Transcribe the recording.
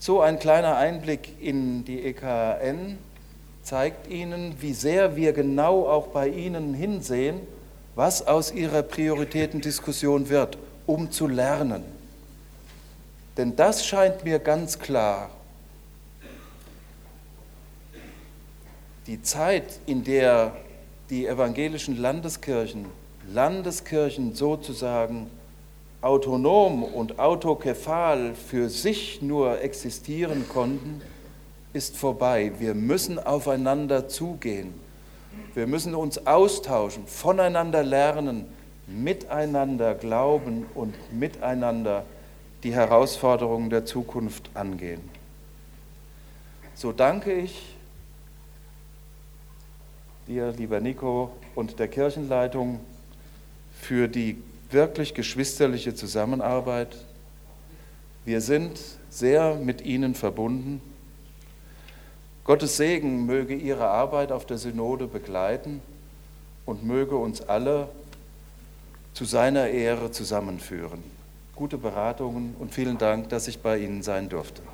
So ein kleiner Einblick in die EKN zeigt Ihnen, wie sehr wir genau auch bei Ihnen hinsehen, was aus Ihrer Prioritätendiskussion wird, um zu lernen. Denn das scheint mir ganz klar. Die Zeit, in der die evangelischen Landeskirchen sozusagen autonom und autokephal für sich nur existieren konnten, ist vorbei. Wir müssen aufeinander zugehen. Wir müssen uns austauschen, voneinander lernen, miteinander glauben und miteinander die Herausforderungen der Zukunft angehen. So danke ich dir, lieber Nico, und der Kirchenleitung für die wirklich geschwisterliche Zusammenarbeit. Wir sind sehr mit Ihnen verbunden. Gottes Segen möge Ihre Arbeit auf der Synode begleiten und möge uns alle zu seiner Ehre zusammenführen. Gute Beratungen und vielen Dank, dass ich bei Ihnen sein durfte.